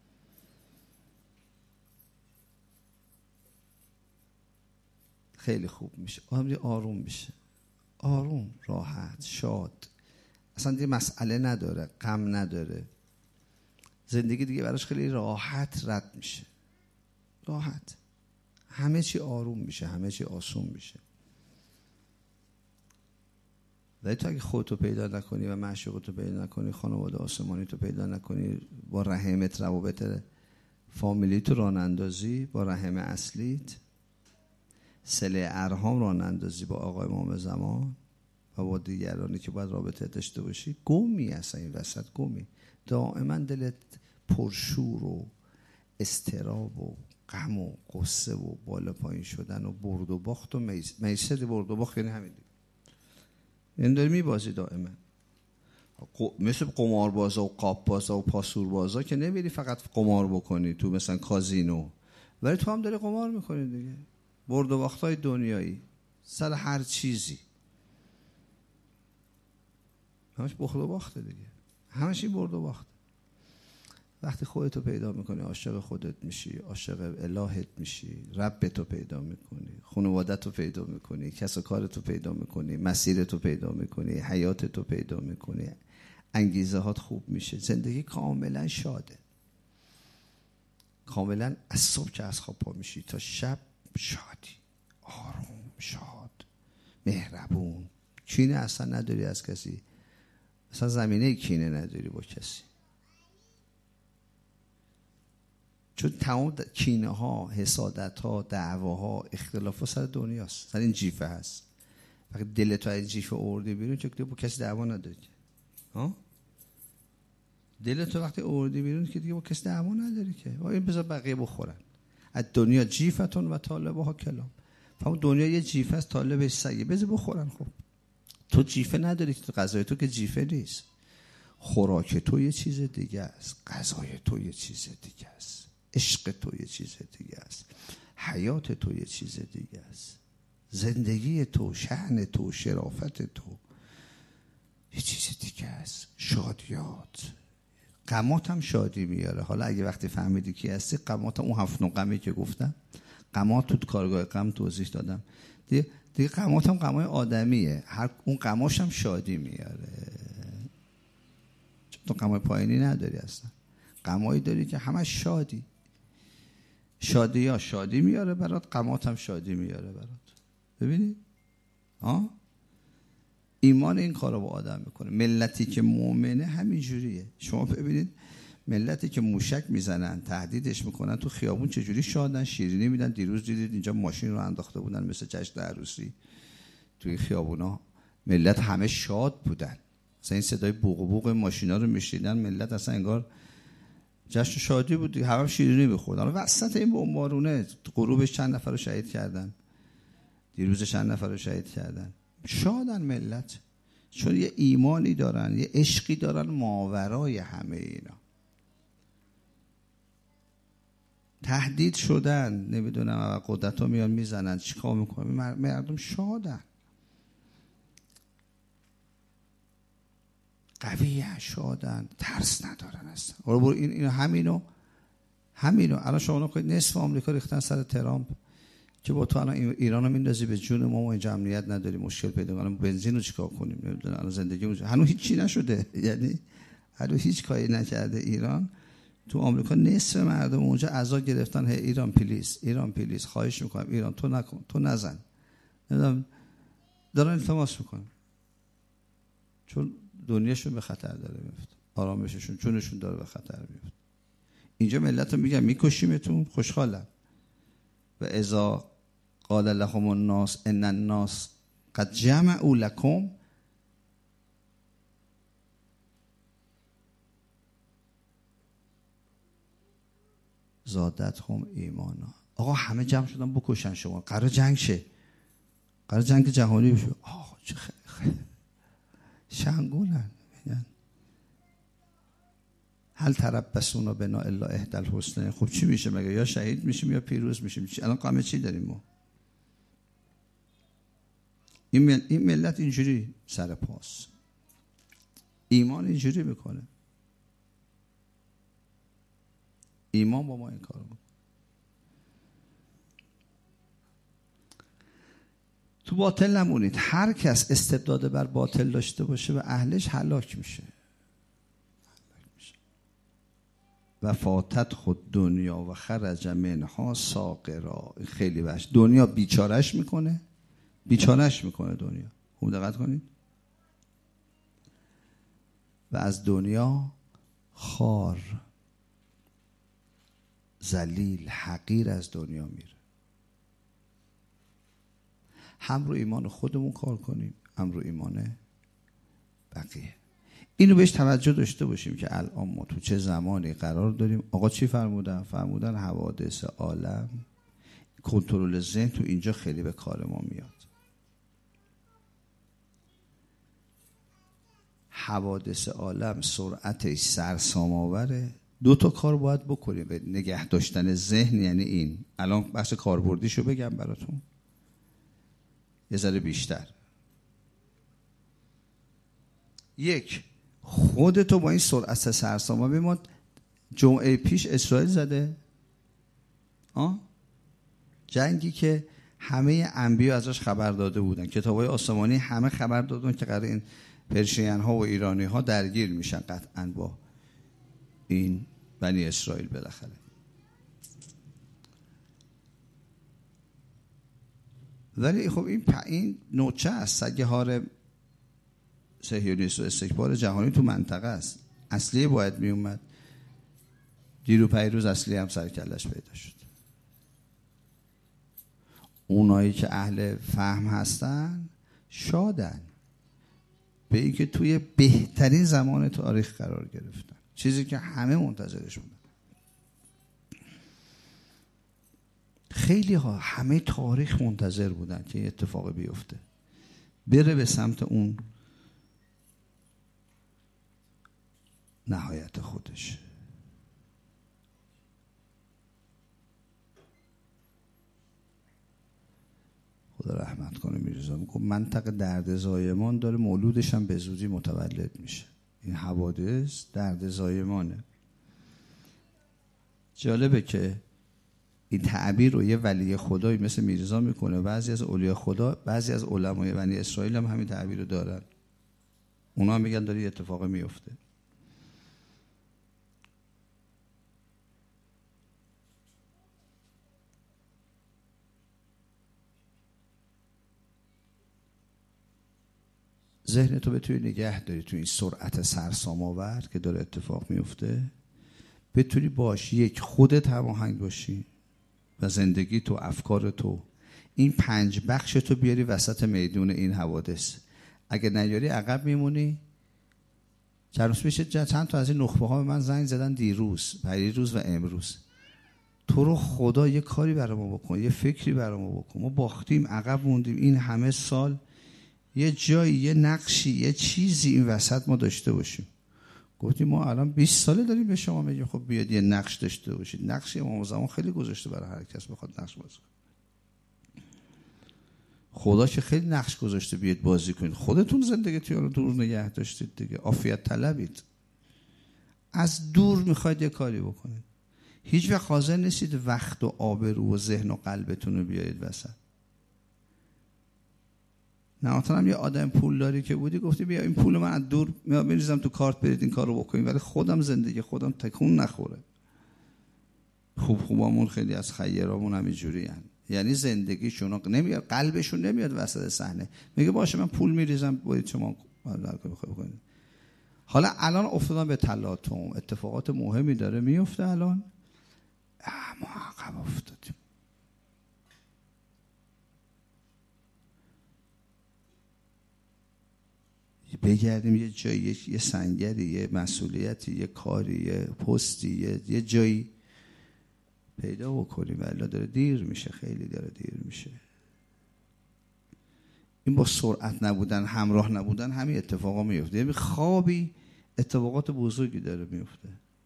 خیلی خوب میشه، آدم آروم میشه، آروم، راحت، شاد، اصلا دیگه مسئله نداره، غم نداره، زندگی دیگه براش خیلی راحت رد میشه، راحت، همه چی آروم میشه، همه چی آسون میشه. ولی تو اگه خودتو پیدا نکنی و معشوقتو پیدا نکنی، خانواده آسمانی تو پیدا نکنی، با رحمت روابط فامیلی تو راه نندازی، با رحم اصلیت صله ارحام راه نندازی با آقای امام زمان و با دیگرانی که باید رابطه داشته باشی، گمی اصلا این وسط، گمی، دائما دلت پرشور و استراب و غم و قصه و بالا پایین شدن و برد و باخت و میسر. برد و باخت یعنی همین دیگه، یعنی داری میبازی دائما، مثل قماربازا و قاپبازا و پاسوربازا که نمیری فقط قمار بکنی تو مثلا کازینو، ولی تو هم داری قمار میکنی دیگه، برد و باختای دنیایی سر هر چیزی، همش برد و باخته دیگه، همش این برد و باخت. وقتی خودتو پیدا میکنی، عاشق خودت میشی، عاشق الهت میشی، ربتو پیدا میکنی، خانواده‌تو پیدا میکنی، کسب و کارتو پیدا میکنی، مسیرتو پیدا میکنی، حیاتتو پیدا میکنی، انگیزه هات خوب میشه، زندگی کاملا شاده، کاملا از صبح که از خواب پا میشی تا شب شادی، آروم، شاد، مهربون، کینه اصلا نداری از کسی، اصلا زمینه کینه نداری با کسی، چون تمام کینه ها، حسادت ها، دعوا ها، اختلاف ها سر دنیاست، سر این جیفه هست. فقط دلت از جیفه آوردی بیرون، چون با کسی دعوا نداری، ها دلتو وقتی آوردی بیرون که دیگه با کسی دعوا نداری که، با این بذار بقیه بخورن. از دنیا جیفتون و طالبها کلام. فهم دنیا یه جیفه است، طالبش سگه، بذار بخورن. خب تو جیفه نداری که، تو غذای تو که جیفه نیست. خوراک تو یه چیز دیگه است، غذای تو یه چیز دیگه است، عشق تو یه چیز دیگه است، حیات تو یه چیز دیگه است، زندگی تو، شأن تو، شرافت تو یه چیز دیگه است. شادیات، غمات هم شادی میاره. حالا اگه وقتی فهمیدی کی هستی، غمات هم اون هفت نوع غمی که گفتم، غمات تو کارگاه غم توضیح دادم دیگه. دیگه غمات هم غمای آدمیه، هر اون غماش هم شادی میاره. تو غمای پایینی نداری اصلا، غمایی داری که همش شادی. شادی ها شادی میاره برات، غمات هم شادی میاره برات. ببینید ها، ایمان این کارو با آدم میکنه. ملتی که مؤمنه همین جوریه. شما ببینید ملتی که موشک میزنن، تهدیدش میکنن، تو خیابون چجوری شادن، شیرینی میدن. دیروز دیدید اینجا ماشین رو انداخته بودن مثل جشن عروسی توی خیابونا، ملت همه شاد بودن. مثلا این صدای بوق بوق ماشینا رو میشنیدن، ملت اصلا انگار جشن شادی بود، همه هم شیرینی میخوردن. وسط این بمبارونه غروبش چند نفر رو شهید کردن، دیروز چند نفر رو شهید کردن. شادن ملت، چون یه ایمانی دارن، یه عشقی دارن ماورای همه اینا. تهدید شدن، نمیدونم قدرت ها میان میزنن، چیکار میکنن، مردم شادن، قوی شادن، ترس ندارن اصلا. برو این اینو همینو همینو الان شما نکنید نصف آمریکا ریختن سر ترامپ که با تو الان ایرانو میندازی به جون ما، ما اینجا امنیت نداریم، مشکل پیدا کنیم، بنزین رو چیکار کنیم، نمیدونم الان زندگی هنوز هیچی نشده، یعنی هنوز هیچ کاری نکرده ایران. تو آمریکا نصف مردم اونجا عزا گرفتن، هی ایران پلیس، ایران پلیس، خواهش میکنم ایران تو نکن، تو نزن، نمیدونم دارن التماس میکنن، چون دنیاشون به خطر داره میفته، آرامششون، چونشون داره به خطر میفته. اینجا ملت رو میگن میکشیمتون، خوشحالن. و اذا قال لهم الناس ان الناس قد جمعوا لكم زادتهم ایمانا. آقا همه جمع شدن بکشن شما، قرار جنگ شه، قرار جنگ جهانی بشه. آقا چه خیلی شنگولن. هل تربصون بنا الا احدى الحسنین. خب چی میشه مگه؟ یا شهید میشیم یا پیروز میشیم. الان غم چی داریم ما؟ این, مل... این ملت اینجوری سر پاس، ایمان اینجوری میکنه، ایمان با ما این کارو میکنه. تو باطل نمونید. هر کس استبداد بر باطل داشته باشه و اهلش هلاک میشه. و فاتت خود دنیا و خرج منها ساغرا. خیلی وحش. دنیا بیچارش میکنه، بیچارش میکنه دنیا. خوب دقت کنید. و از دنیا خار، ذلیل، حقیر از دنیا میره. هم رو ایمان خودمون کار کنیم، هم رو ایمان بقیه. اینو بهش توجه داشته باشیم که الان ما تو چه زمانی قرار داریم. آقا چی فرمودن؟ فرمودن حوادث عالم، کنترل ذهن تو اینجا خیلی به کار ما میاد. حوادث عالم سرعتش سرسام آوره. دو تا کار باید بکنیم به نگه داشتن ذهن. یعنی این الان بحث کاربردیشو بگم براتون یه ذره بیشتر. یک، خودتو با این سرعت سرسام ببین. جمعه پیش اسرائیل زده آه؟ جنگی که همه انبیا ازش خبر داده بودن، کتابای آسمانی همه خبر دادن که قراره این پرشین ها و ایرانی ها درگیر میشن قطعا با این بنی اسرائیل بالاخره. ولی خب این این نوچه است، سگ هار صهیونیست و استکبار جهانی تو منطقه است. اصلی باید می اومد. دیرو پیروز اصلی هم سرکلش پیدا شد. اونایی که اهل فهم هستن شادن به این که توی بهترین زمان تاریخ قرار گرفتن. چیزی که همه منتظرش بودن. خیلی ها همه تاریخ منتظر بودن که این اتفاق بیفته، بره به سمت اون نهایت خودش. خدا رحمت کنه میرزا میگه منطقه درد زایمان داره، مولودش هم به زودی متولد میشه. این حوادث درد زایمانه. جالبه که این تعبیر رو یه ولی خدایی مثل میرزا میکنه، بعضی از اولیاء خدا، بعضی از علمای بنی اسرائیل هم همین تعبیر رو دارن. اونا هم میگن داره یه اتفاق میفته. ذهن تو بتونی نگه داری تو این سرعت سرسام آور که داره اتفاق میفته، بتونی باش یک خودت هماهنگ باشی و زندگی تو، افکار تو، این پنج بخش تو بیاری وسط میدون این حوادث. اگه نیاری عقب میمونی. چند روز میشه چند تا از این نخبه ها به من زنگ زدن دیروز، پریروز و امروز، تو رو خدا یه کاری برای ما بکن، یه فکری برای ما بکن، ما باختیم، عقب موندیم این همه سال، یه جایی، یه نقشی، یه چیزی این وسط ما داشته باشیم. گفتیم ما الان بیست ساله داریم به شما میگیم خب بیاد یه نقش داشته باشید. نقشی امام زمان خیلی گذاشته برای هر کس بخواد نقش بازی کنه. خدا که خیلی نقش گذاشته بیاد بازی کنید. خودتون زندگیتون رو دور نگه داشتید دیگه، عافیت طلبید، از دور میخواید یه کاری بکنید، هیچ وقت حاضر نیستید وقت و آبرو و ذهن و قلبتون رو بیارید وسط. نهایتاً هم یه آدم پولداری که بودی گفتی بیا این پول من از دور میریزم تو کارت، برید این کارو بکنید، ولی خودم زندگی خودم تکون نخوره. خوب خوبامون خیلی از خیرامون هم اینجوری ان، یعنی زندگیشون نمیاد، قلبشون نمیاد وسط صحنه، میگه باشه من پول میریزم برید شما هر کاری بخواید. حالا الان افتادن به تلاطم، اتفاقات مهمی داره میفته الان، ما عقب افتادیم. بگردیم یه جایی، یه سنگری، یه مسئولیتی، یه کاری، یه پستی، یه, یه جایی پیدا بکنیم، ولی داره دیر میشه، خیلی داره دیر میشه. این با سرعت نبودن، همراه نبودن، همین اتفاقا میفته. یعنی خوابی اتفاقات بزرگی داره میفته.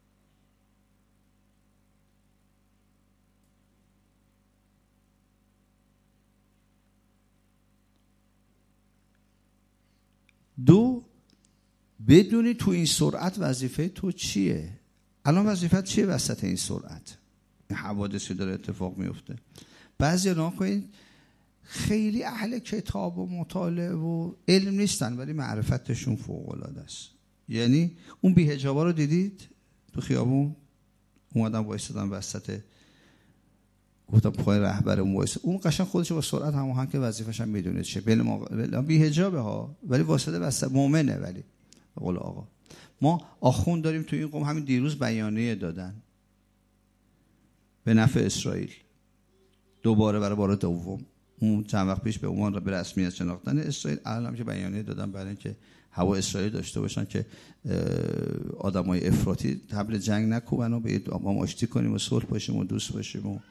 دو، بدونی تو این سرعت وظیفه تو چیه. الان وظیفت چیه وسط این سرعت؟ این حوادثی داره اتفاق میفته. بعضی ها کنید خیلی اهل کتاب و مطالعه و علم نیستن ولی معرفتشون فوق العاده است. یعنی اون بی‌حجابا رو دیدید تو خیابون اومدن وایسادن وسط، گفتم پای رهبر اون وایس، اون قشنگ خودش با سرعت هماهنگ که وظیفه‌ش هم میدونه چه، بین ما بی‌حجابه ها ولی واسطه وسط مؤمنه. ولی به قول آقا ما آخوند داریم تو این قوم، همین دیروز بیانیه دادن به نفع اسرائیل دوباره برای بار دوم. اون چند وقت پیش به عنوان به رسمیت شناختن اسرائیل، الان هم که بیانیه دادن برای اینکه هوا اسرائیل داشته باشن که آدمای افراطی طبل جنگ نکوبن و به ما آشتی کنیم و صلح باشیم و دوست باشیم و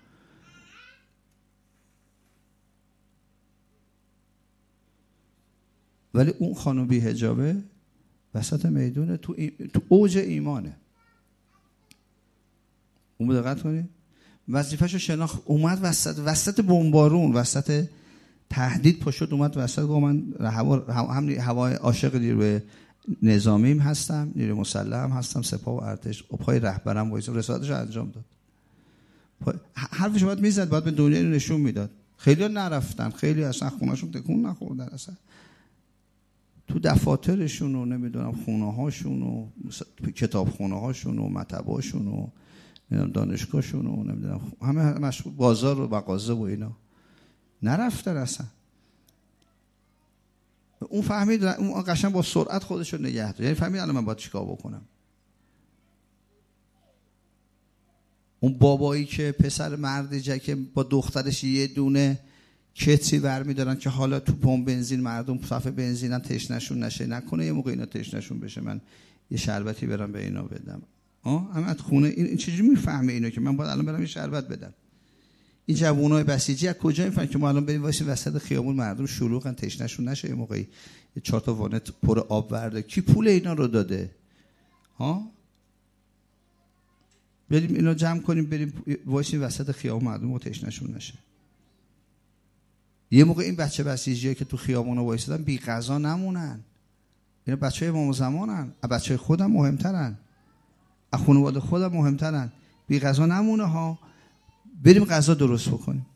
ولی اون خانم بی حجابه وسط میدون تو, ای... تو اوج ایمانه. اون دقت کنید وظیفه‌شو شناخت، اومد وسط وسط بمبارون، وسط تهدید پشت اومد وسط، گفت من هوا هم هوای عاشق نیروی نظامیم هستم، نیروی مسلح هم هستم، سپاه و ارتش، و پای رهبرم وایس رسالتشو انجام داد. حرفش باید میزد، باید به دنیا اینو نشون میداد. خیلی نرفتن، خیلی اصلا خونه‌شون تکون نخوردن، اصلا تو دفاترشون و نمیدونم خونه هاشون و کتاب خونه هاشون و مطبعشون و دانشگاهشون و نمیدونم همه مشغول بازار و مغازه و اینا نرفتن اصلا. اون فهمید، اون قشنگ با سرعت خودش رو نگه داشت، یعنی فهمید الان من باید چیکار بکنم. اون بابایی که پسر مردی که با دخترش یه دونه کتری برمیدارن که حالا تو پمپ بنزین مردم صف بنزینن تشنشون نشه، نکنه یه موقع اینا تشنشون بشه من یه شربتی برم به اینا بدم. آه اما خونه این چجوری میفهمه اینو که من باید الان برم یه شربت بدم؟ این جوونای بسیجی از کجا میفهمن که ما الان بریم واسه وسط خیابون مردم شلوغن تشنهشون نشه یه موقعی یه چهار تا وانه پر آب ورده؟ کی پول اینا رو داده؟ ها بریم اینا جمع کنیم بریم واسه وسط خیابون مردم تشنهشون نشه. یه موقع این بچه بسیجی‌ها که تو خیابونا وایسادن بی غذا نمونن. اینا بچهای امام زمانن، بچهای خودم مهمترن، از خانواده خودم مهمترن. بی غذا نمونه ها، بریم غذا درست بکنیم.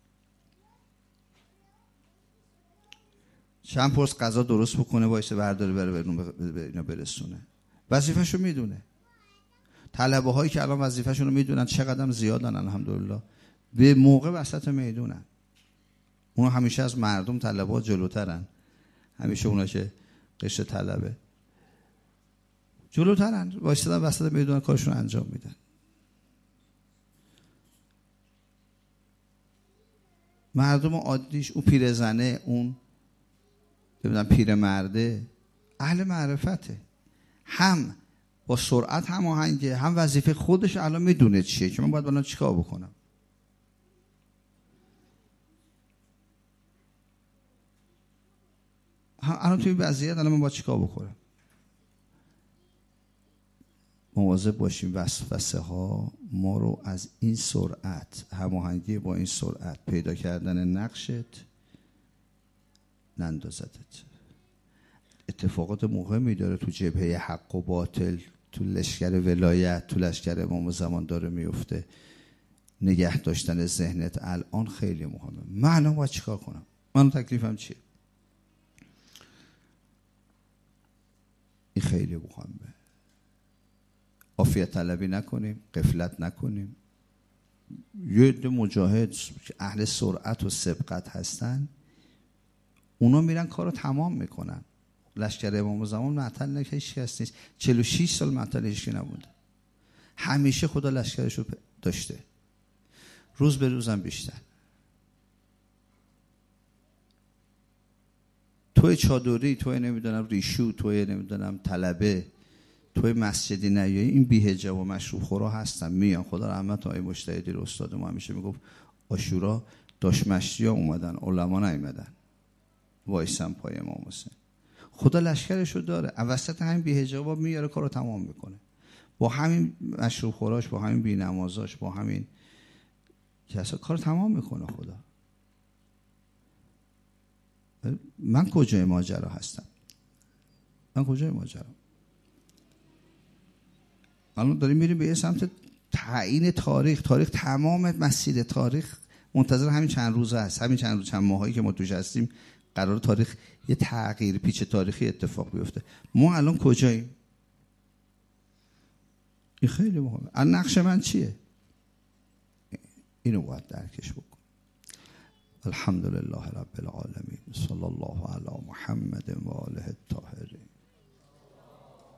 چند پرس غذا درست بکنه وایسه برداره بره به اینا برسونه. وظیفه‌شو میدونه. طلبه هایی که الان وظیفه‌شون رو میدونن چقدر زیادن الحمدلله، به موقع وسط میدونن. اونا همیشه از مردم طلبه ها جلوترن، همیشه اونا که قشر طلبه جلوترن، وایسادن وسط میدونن کارشون انجام میدن. مردم عادیش، اون پیرزنه، اون ببینم پیرمرده، اهل معرفته، هم با سرعت هماهنگه، هم وظیفه خودش الان میدونه چیه که من باید الان چیکار بکنم. الان توی این وضعیت الان من باید چیکار بکنم؟ مواظب باشیم وسوسه ها ما رو از این سرعت، هماهنگی با این سرعت، پیدا کردن نقشت نندازدت. اتفاقات مهمی داره تو جبهه حق و باطل، تو لشکر ولایت، تو لشکر امام زمان داره میفته. نگه داشتن ذهنت الان خیلی مهمه. من الان باید چیکار کنم؟ من تکلیفم چیه؟ این خیلی مهمه. عافیت طلبی نکنیم، غفلت نکنیم. یه عده مجاهد که اهل سرعت و سبقت هستن، اونا میرن کارو تمام میکنن. لشکر امام زمان معطل نکه هیچ کس نیست. چهل و شش سال معطل هیچ کی نبوده. همیشه خدا لشکرش رو داشته. روز به روزم بیشتر. توی چادری، توی نمیدونم ریشو، توی نمیدونم طلبه، توی مسجدی نیایی، این بی‌حجاب و مشروب خورا هستن، میان. خدا رحمت آقای مجتهدی رو استاد ما همیشه میگفت عاشورا داش مشتیا اومدن، علما نیومدن، وایسن پای امام حسین. خدا لشکرش رو داره. وسط همین بی‌حجابا میاره کارو تمام میکنه. با همین مشروب خوراش، با همین بی‌نمازاش، با همین کسا کارو تمام میکنه خدا. من کجای ماجرا هستم؟ من کجای ماجرا؟ الان داریم میریم به یه سمت تعیین تاریخ. تاریخ تمام مسیر تاریخ منتظر همین چند روزه هست. همین چند روز، چند ماهایی که ما توش هستیم، قرار تاریخ یه تغییر پیچ تاریخی اتفاق بیفته. ما الان کجاییم؟ این خیلی مهمه. الان نقش من چیه؟ اینو باید درکش بکن. الحمدلله رب العالمین، صلی الله علی محمد و آله الطاهرین.